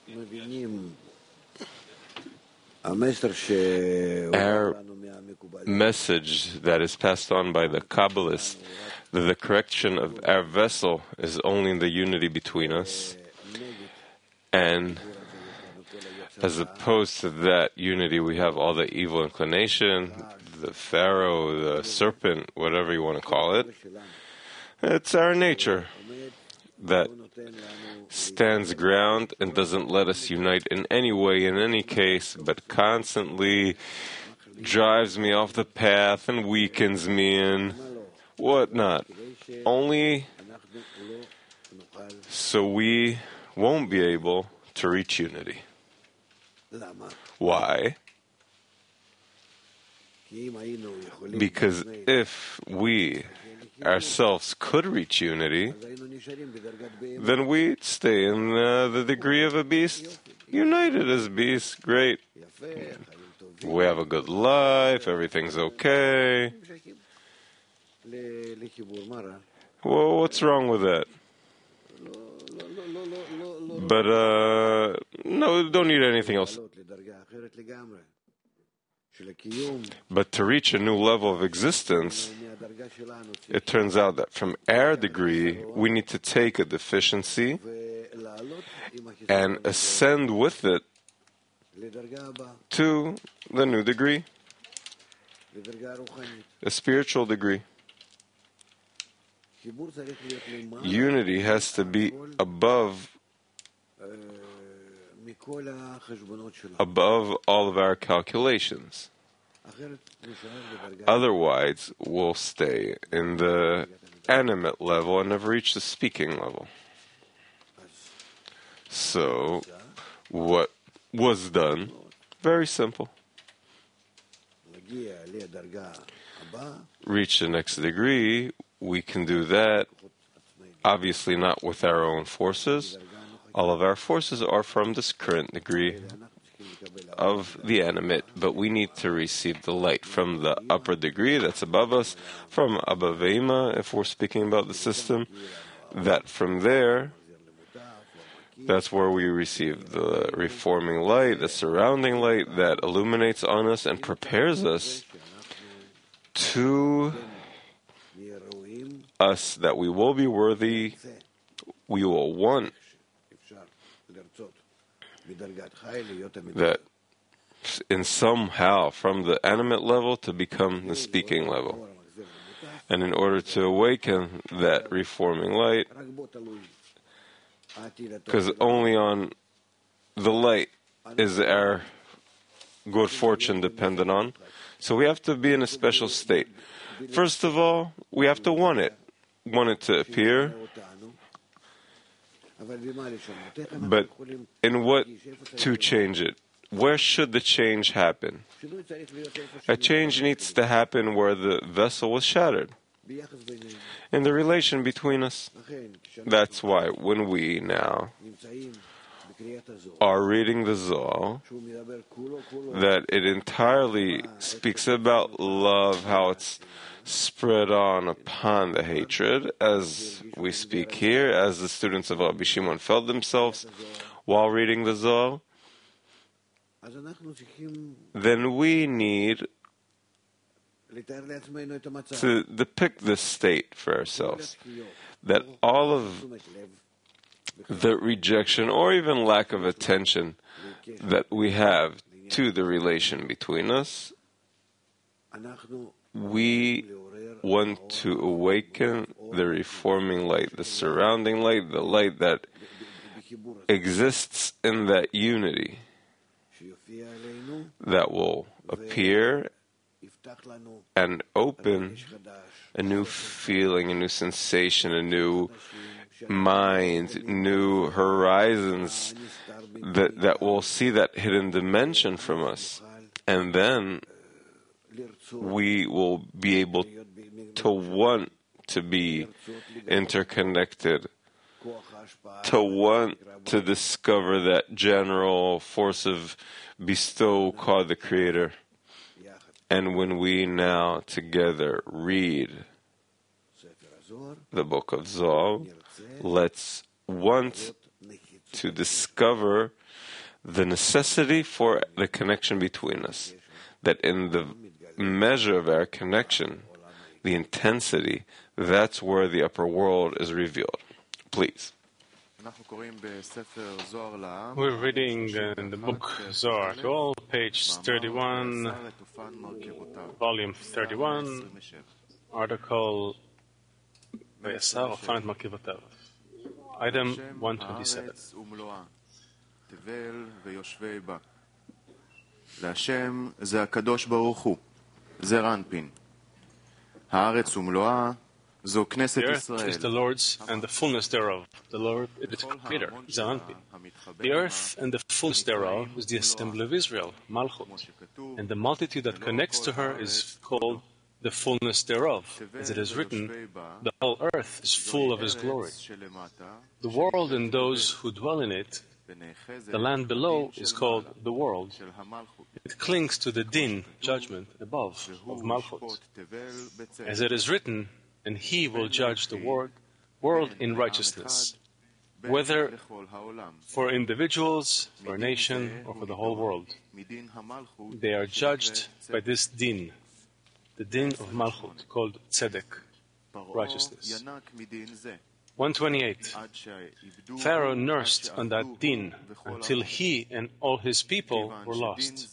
Our message that is passed on by the Kabbalists, that the correction of our vessel is only in the unity between us, and as opposed to that unity we have all the evil inclination, the Pharaoh, the serpent, whatever you want to call it. It's our nature that stands ground and doesn't let us unite in any way, in any case, but constantly drives me off the path and weakens me and whatnot. Only so we won't be able to reach unity. Why? Because if we ourselves could reach unity, then we'd stay in the degree of a beast, united as beasts. Great. We have a good life, everything's okay. Well, what's wrong with that? But, no, don't need anything else. But to reach a new level of existence, it turns out that from our degree, we need to take a deficiency and ascend with it to the new degree, a spiritual degree. Unity has to be above all of our calculations. Otherwise, we'll stay in the animate level and never reach the speaking level. So, what was done? Very simple. Reach the next degree, we can do that, obviously not with our own forces. All of our forces are from this current degree of the animate, but we need to receive the light from the upper degree that's above us, from Abba Veima, if we're speaking about the system, that from there, that's where we receive the reforming light, the surrounding light that illuminates on us and prepares us to us that we will be worthy, we will want that in somehow from the animate level to become the speaking level. And in order to awaken that reforming light, because only on the light is our good fortune dependent on, so we have to be in a special state. First of all, we have to want it to appear. But in what to change it? Where should the change happen? A change needs to happen where the vessel was shattered, in the relation between us. That's why when we now are reading the Zohar, that it entirely speaks about love, how it's spread on upon the hatred, as we speak here, as the students of Rabbi Shimon felt themselves while reading the Zohar, then we need to depict this state for ourselves, that all of the rejection or even lack of attention that we have to the relation between us, we want to awaken the reforming light, the surrounding light, the light that exists in that unity that will appear and open a new feeling, a new sensation, a new mind, new horizons that will see that hidden dimension from us. And then we will be able to want to be interconnected, to want to discover that general force of bestow called the Creator. And when we now together read the book of Zohar, let's want to discover the necessity for the connection between us, that in the measure of our connection, the intensity, that's where the upper world is revealed. Please. We're reading in the book Zohar to all, page 31, volume 31, article Vayasar Ofanet Markivotav, item 127. להשם זה הקדוש ברוך הוא, זה רנפין. הארץ ומלואה זו כנסת ישראל. The earth is the Lord's and the fullness thereof. The Lord is its creator, Zaranpin. The earth and the fullness thereof is the assembly of Israel, Malchut. And the multitude that connects to her is called the fullness thereof. As it is written, the whole earth is full of his glory. The world and those who dwell in it, the land below, is called the world. It clings to the din, judgment, above, of Malchut. As it is written, and he will judge the world in righteousness, whether for individuals, for a nation, or for the whole world. They are judged by this din, the din of Malchut, called Tzedek, righteousness. 128. Pharaoh nursed on that din until he and all his people were lost.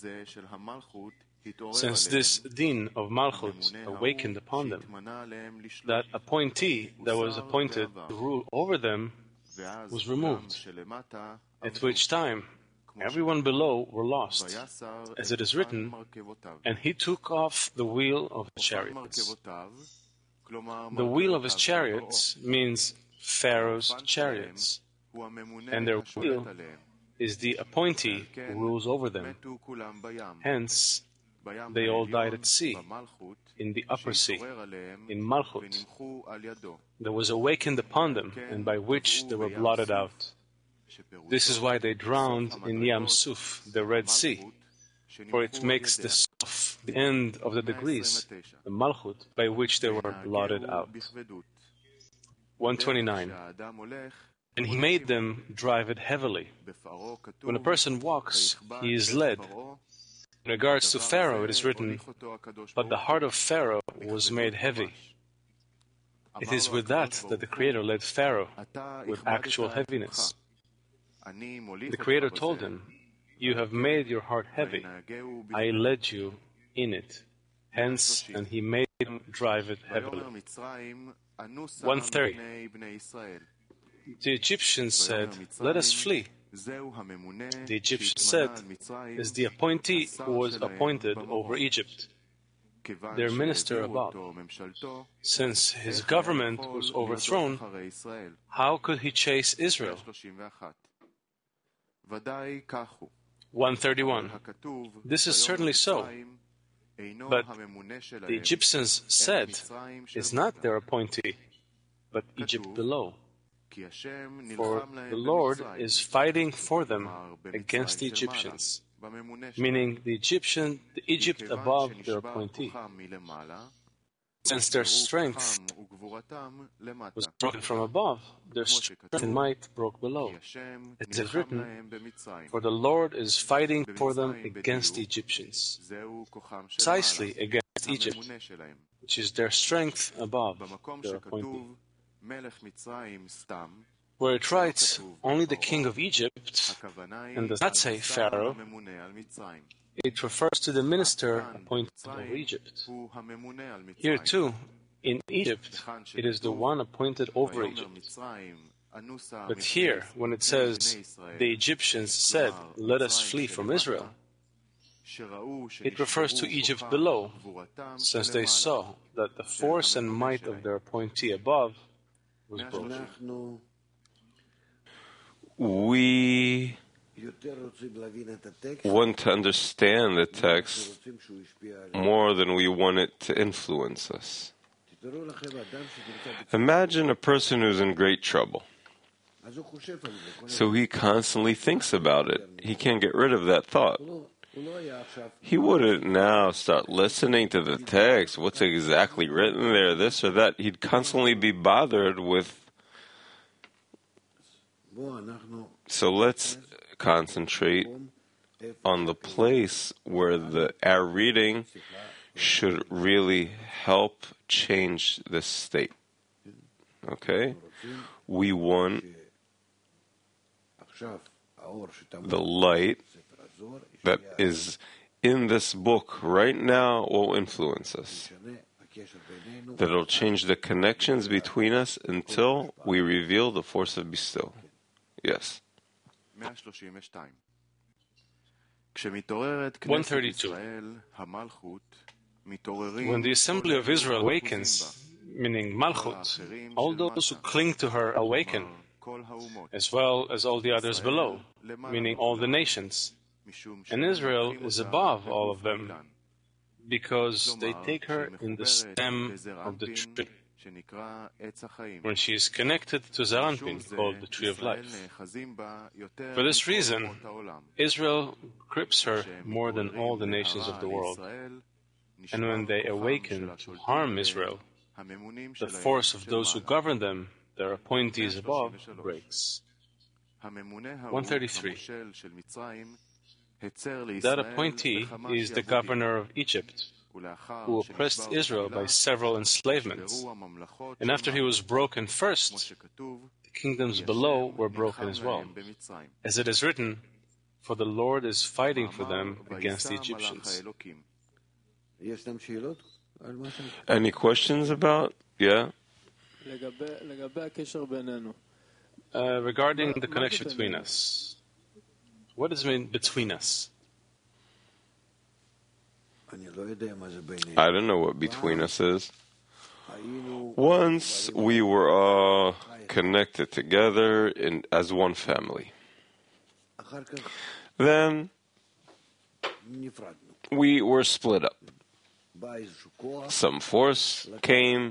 Since this din of Malchut awakened upon them, that appointee that was appointed to rule over them was removed, at which time everyone below were lost, as it is written, and he took off the wheel of the chariots. The wheel of his chariots means Pharaoh's chariots, and their wheel is the appointee who rules over them. Hence, they all died at sea, in the upper sea, in Malchut. There was awakened upon them, and by which they were blotted out. This is why they drowned in Yam Suf, the Red Sea, for it makes the Suf, the end of the degrees, the Malchut, by which they were blotted out. 129. And he made them drive it heavily. When a person walks, he is led. In regards to Pharaoh, it is written, but the heart of Pharaoh was made heavy. It is with that the Creator led Pharaoh, with actual heaviness. The Creator told him, you have made your heart heavy. I led you in it. Hence, and he made him drive it heavily. 130. The Egyptians said, let us flee. The Egyptians said, is the appointee who was appointed over Egypt, their minister above. Since his government was overthrown, how could he chase Israel? 131. This is certainly so. But the Egyptians said, it's not their appointee, but Egypt below. For the Lord is fighting for them against the Egyptians, meaning the Egypt above their appointee. Since their strength was broken from above, their strength and might broke below. It is written, for the Lord is fighting for them against the Egyptians, precisely against Egypt, which is their strength above their appointee. Where it writes only the king of Egypt, and does not say Pharaoh, it refers to the minister appointed over Egypt. Here too, in Egypt, it is the one appointed over Egypt. But here, when it says, the Egyptians said, let us flee from Israel, it refers to Egypt below, since they saw that the force and might of their appointee above was broken. We want to understand the text more than we want it to influence us. Imagine a person who's in great trouble. So he constantly thinks about it. He can't get rid of that thought. He wouldn't now start listening to the text, what's exactly written there, this or that. He'd constantly be bothered with So let's concentrate on the place where our reading should really help change this state. Okay? We want the light that is in this book right now will influence us. That it'll change the connections between us until we reveal the force of Bestow. Yes. 132. When the assembly of Israel awakens, meaning Malchut, all those who cling to her awaken, as well as all the others below, meaning all the nations. And Israel is above all of them, because they take her in the stem of the tree, when she is connected to Zaranpin, called the Tree of Life. For this reason, Israel grips her more than all the nations of the world. And when they awaken to harm Israel, the force of those who govern them, their appointees above, breaks. 133. That appointee is the governor of Egypt, who oppressed Israel by several enslavements. And after he was broken first, the kingdoms below were broken as well. As it is written, for the Lord is fighting for them against the Egyptians. Any questions about? Yeah? Regarding the connection between us. What does it mean between us? I don't know what between us is. Once we were all connected together as one family. Then we were split up. Some force came,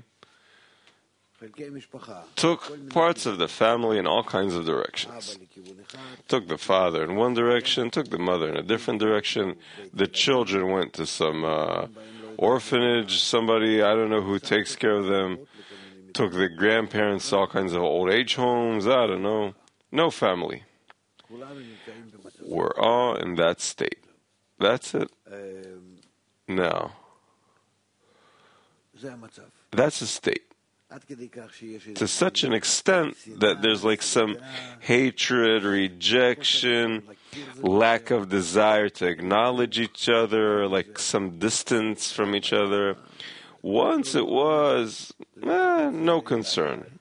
took parts of the family in all kinds of directions. Took the father in one direction, took the mother in a different direction. The children went to some orphanage, somebody, I don't know who takes care of them. Took the grandparents to all kinds of old age homes, I don't know. No family. We're all in that state. That's it. Now, that's a state. To such an extent that there's like some hatred, rejection, lack of desire to acknowledge each other, like some distance from each other. Once it was, no concern.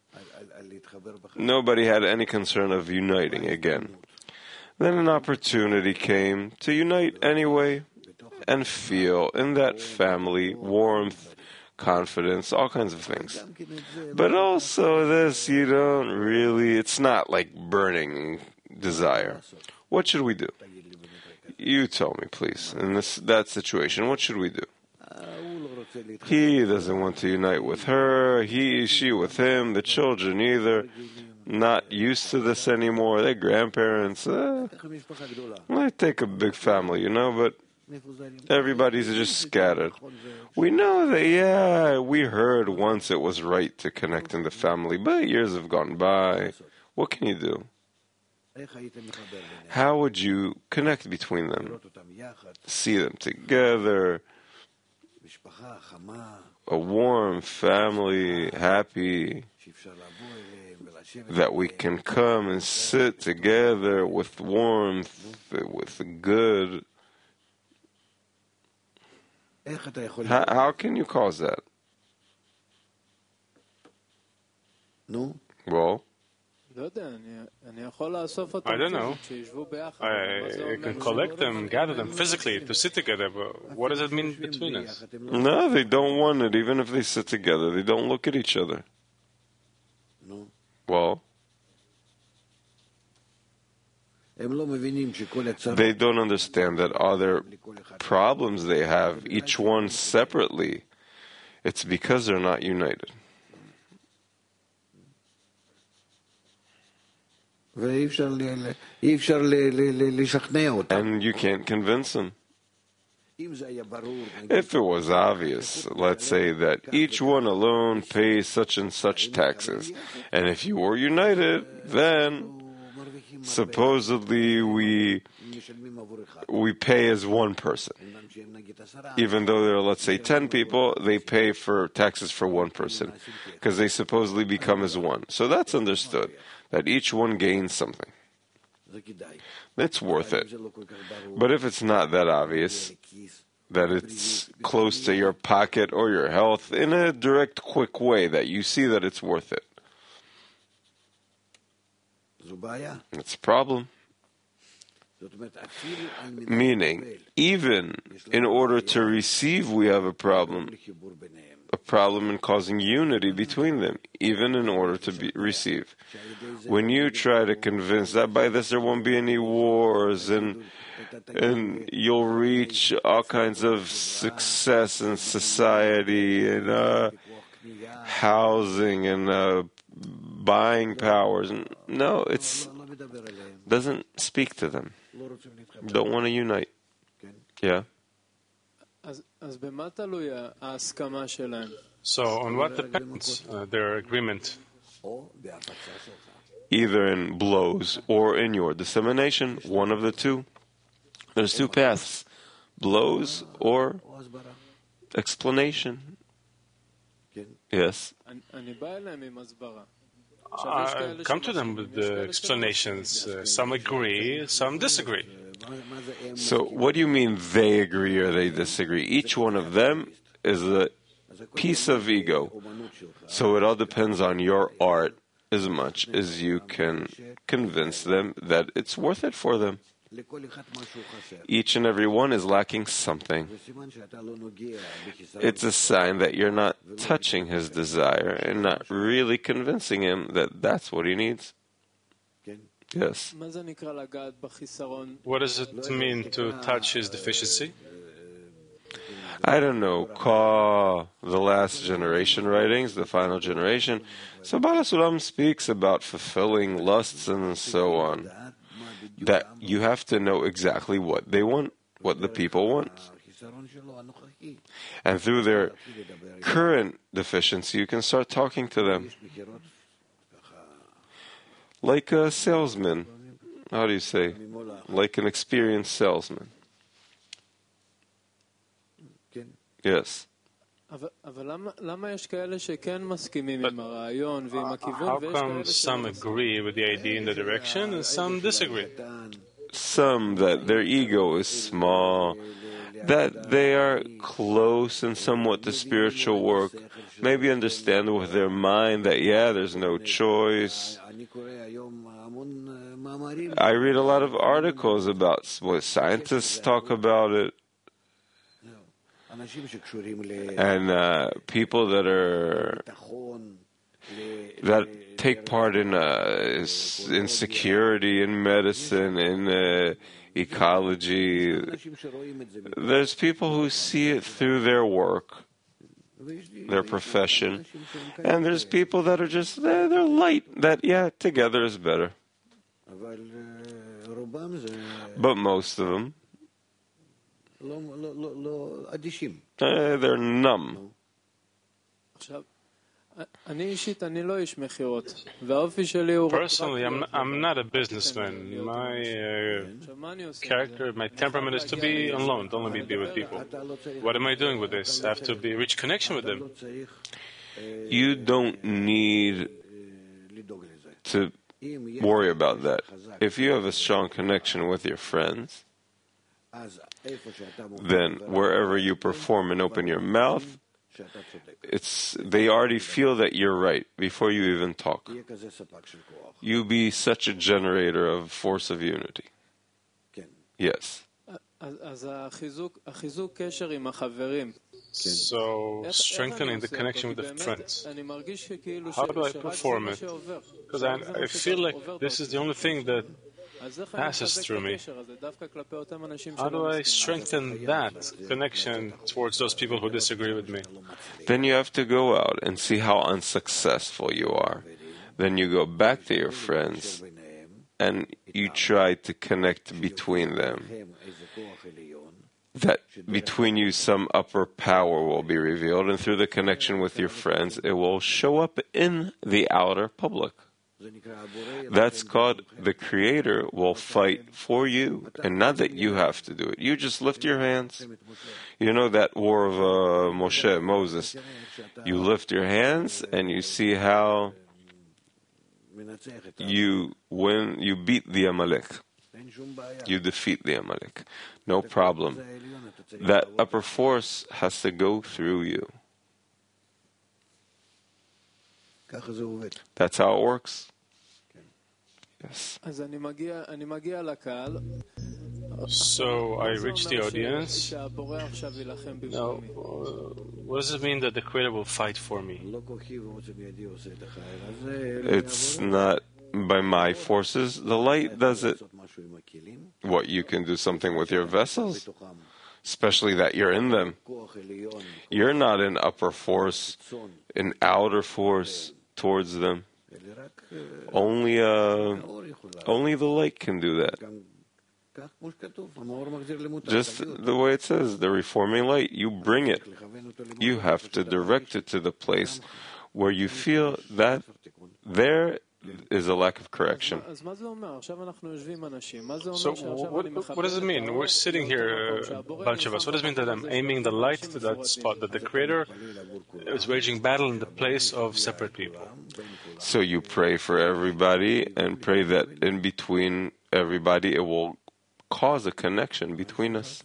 Nobody had any concern of uniting again. Then an opportunity came to unite anyway and feel in that family warmth, confidence, all kinds of things. But also this, you don't really, it's not like burning desire. What should we do? You tell me, please. In that situation, what should we do? He doesn't want to unite with her, she with him, the children either. Not used to this anymore, their grandparents. Might take a big family, but everybody's just scattered. We know that, we heard once it was right to connect in the family, but years have gone by. What can you do? How would you connect between them? See them together, a warm family, happy, that we can come and sit together with warmth, with good. How can you cause that? Well, I don't know. I can collect them, gather them physically to sit together, but what does it mean between us? No, they don't want it, even if they sit together. They don't look at each other. Well, they don't understand that other problems they have, each one separately, it's because they're not united. And you can't convince them. If it was obvious, let's say that each one alone pays such and such taxes, and if you were united, then supposedly we pay as one person. Even though there are, let's say, 10 people, they pay for taxes for one person because they supposedly become as one. So that's understood, that each one gains something. It's worth it. But if it's not that obvious, that it's close to your pocket or your health in a direct, quick way, that you see that it's worth it, it's a problem. Meaning, even in order to receive, we have a problem in causing unity between them, even in order to receive. When you try to convince that by this there won't be any wars and you'll reach all kinds of success in society and housing and buying powers. No, it doesn't speak to them. Don't want to unite. Yeah. So on what depends their agreement? Either in blows or in your dissemination, one of the two. There's two paths, blows or explanation. Yes. Come to them with the explanations. Some agree, some disagree. So what do you mean they agree or they disagree? Each one of them is a piece of ego. So it all depends on your art as much as you can convince them that it's worth it for them. Each and every one is lacking something. It's a sign that you're not touching his desire and not really convincing him that that's what he needs. Yes. What does it mean to touch his deficiency? I don't know. Call the last generation writings, the final generation. So Baal HaSulam speaks about fulfilling lusts and so on. That you have to know exactly what they want, what the people want. And through their current deficiency, you can start talking to them. Like a salesman. How do you say? Like an experienced salesman. Yes. But how come some agree with the idea and the direction and some disagree? Some that their ego is small, that they are close and somewhat to spiritual work, maybe understand with their mind that, yeah, there's no choice. I read a lot of articles about what scientists talk about it. And people that take part in security, in medicine, in ecology. There's people who see it through their work, their profession, and there's people that are just they're light. That together is better. But most of them. They're numb. Personally, I'm not a businessman. My character, my temperament is to be alone, don't let me be with people. What am I doing with this? I have to reach connection with them. You don't need to worry about that. If you have a strong connection with your friends, then wherever you perform and open your mouth, they already feel that you're right before you even talk. You be such a generator of force of unity. Yes. So, strengthening the connection with the friends. How do I perform it? Because I feel like this is the only thing that passes through me. How do I strengthen that connection towards those people who disagree with me? Then you have to go out and see how unsuccessful you are. Then you go back to your friends and you try to connect between them. That between you some upper power will be revealed, and through the connection with your friends, it will show up in the outer public. That's called the Creator will fight for you, and not that you have to do it. You just lift your hands. You know that war of Moses. You lift your hands and you see how you win, you beat the Amalek. You defeat the Amalek. No problem. That upper force has to go through you. That's how it works. Yes. So I reach the audience. Now, what does it mean that the Creator will fight for me? It's not by my forces. The light does it. What, you can do something with your vessels? Especially that you're in them. You're not an upper force, an outer force towards them. Only the light can do that. Just the way it says, the reforming light, you bring it. You have to direct it to the place where you feel that there is a lack of correction. So what does it mean? We're sitting here, a bunch of us. What does it mean that I'm aiming the light to that spot, that the Creator is waging battle in the place of separate people? So you pray for everybody and pray that in between everybody it will cause a connection between us.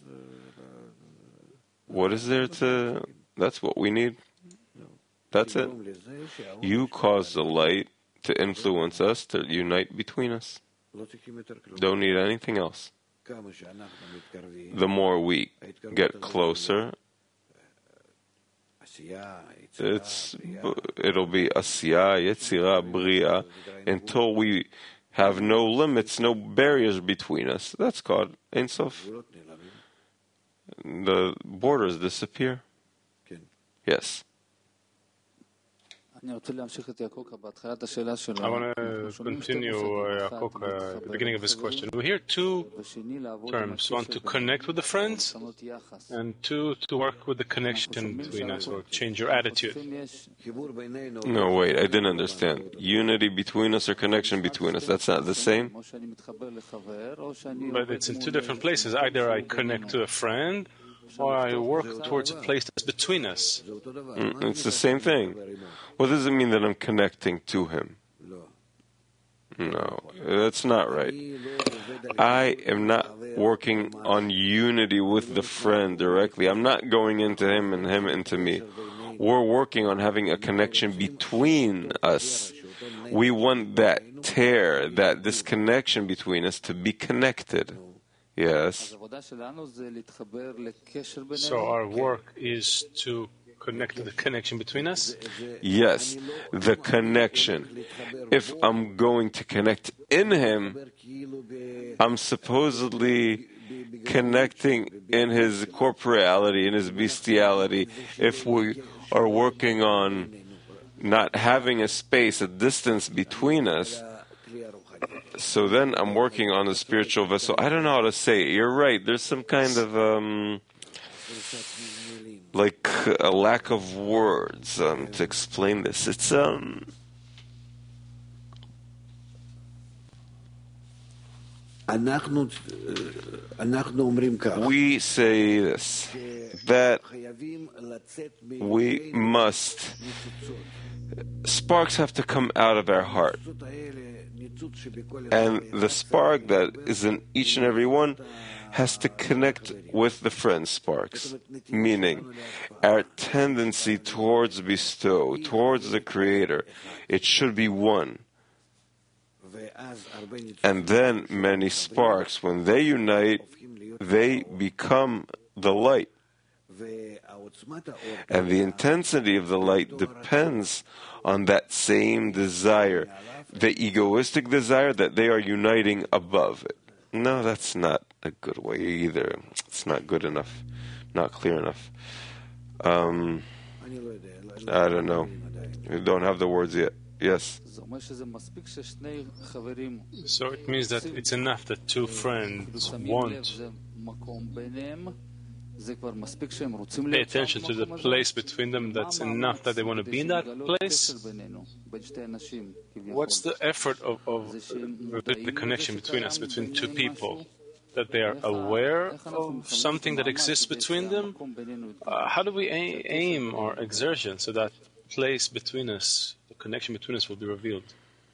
What is there to... That's what we need. That's it. You cause the light to influence us, to unite between us. Don't need anything else. The more we get closer, it'll be Asiyah, Yetzirah, Bria, until we have no limits, no barriers between us. That's called Ein Sof. The borders disappear. Yes. I want to continue Yaakov, at the beginning of his question. We hear two terms. One, to connect with the friends, and two, to work with the connection between us, or change your attitude. No, wait, I didn't understand. Unity between us or connection between us, that's not the same? But it's in two different places. Either I connect to a friend, or I work towards a place that's between us. It's the same thing. What does it mean that I'm connecting to him? No, that's not right. I am not working on unity with the friend directly. I'm not going into him and him into me. We're working on having a connection between us. We want that tear, that disconnection between us to be connected. Yes. So our work is to connect to the connection between us? Yes, the connection. If I'm going to connect in him, I'm supposedly connecting in his corporeality, in his bestiality. If we are working on not having a space, a distance between us, so then I'm working on the spiritual vessel. I don't know how to say it. You're right. There's some kind of like a lack of words to explain this. It's we say this, that we must, sparks have to come out of our heart. And the spark that is in each and every one has to connect with the friend sparks, meaning our tendency towards bestow, towards the Creator, it should be one. And then many sparks, when they unite, they become the light. And the intensity of the light depends on that same desire, the egoistic desire that they are uniting above it. No, that's not a good way either. It's not good enough, not clear enough. I don't know. We don't have the words yet. Yes. So it means that it's enough that two friends want pay attention to the place between them, that's enough that they want to be in that place? What's the effort of revealing the connection between us, between two people? That they are aware of something that exists between them? How do we aim our exertion so that place between us, the connection between us will be revealed?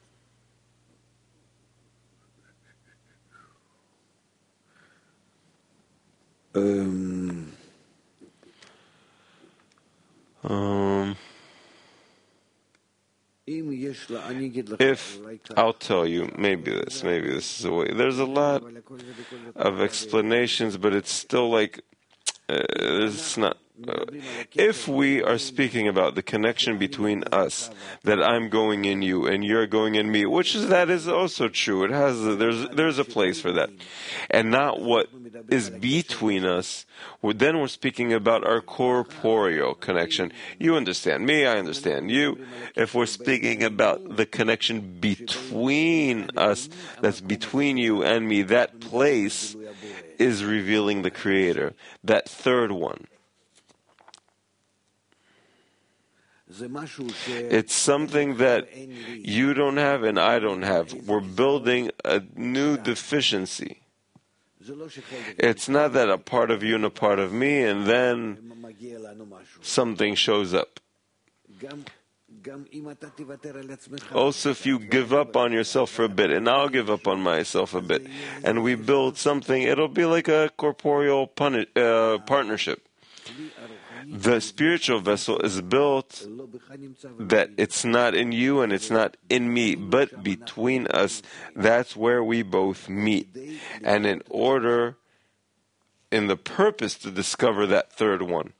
If I'll tell you, maybe this is a way. There's a lot of explanations, but it's still like it's not. If we are speaking about the connection between us, that I'm going in you and you're going in me, that is also true. It has there's a place for that, and not what is between us. Then we're speaking about our corporeal connection. You understand me, I understand you. If we're speaking about the connection between us, that's between you and me, that place is revealing the Creator, that third one. It's something that you don't have and I don't have. We're building a new deficiency. It's not that a part of you and a part of me, and then something shows up. Also, if you give up on yourself for a bit, and I'll give up on myself a bit, and we build something, it'll be like a corporeal partnership. The spiritual vessel is built that it's not in you and it's not in me, but between us. That's where we both meet. And in the purpose to discover that third one.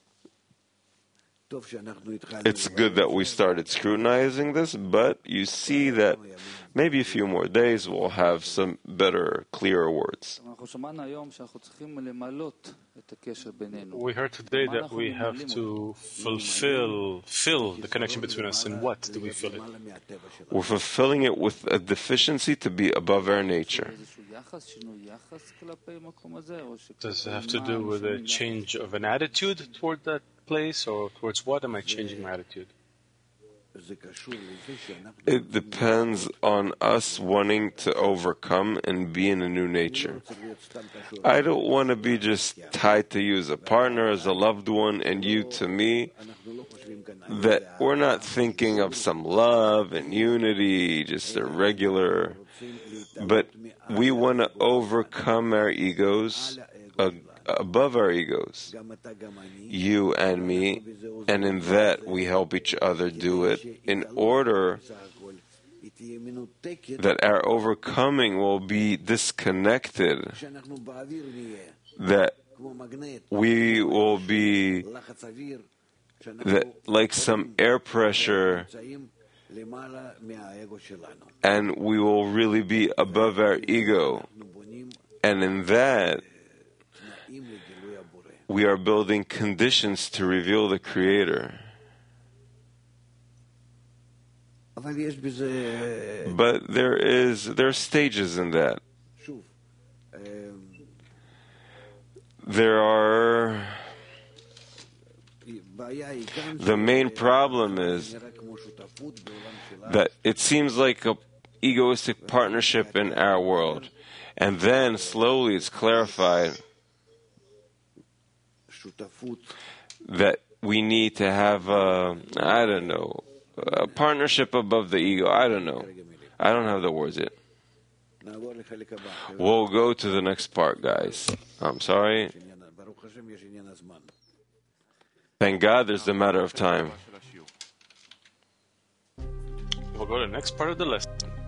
It's good that we started scrutinizing this, but you see that maybe a few more days we'll have some better, clearer words. We heard today that we have to fill the connection between us. And what do we fill it? We're fulfilling it with a deficiency to be above our nature. Does it have to do with a change of an attitude toward that place, or towards what am I changing my attitude? It depends on us wanting to overcome and be in a new nature. I don't want to be just tied to you as a partner, as a loved one, and you to me. That we're not thinking of some love and unity, just a regular, but we want to overcome our egos, above our egos, you and me, and in that we help each other do it in order that our overcoming will be disconnected, that we will be like some air pressure, and we will really be above our ego, and in that we are building conditions to reveal the Creator. But there are stages in that. The main problem is that it seems like an egoistic partnership in our world, and then slowly it's clarified that we need to have a partnership above the ego. I don't know. I don't have the words yet. We'll go to the next part, guys. I'm sorry. Thank God there's the matter of time. We'll go to the next part of the lesson.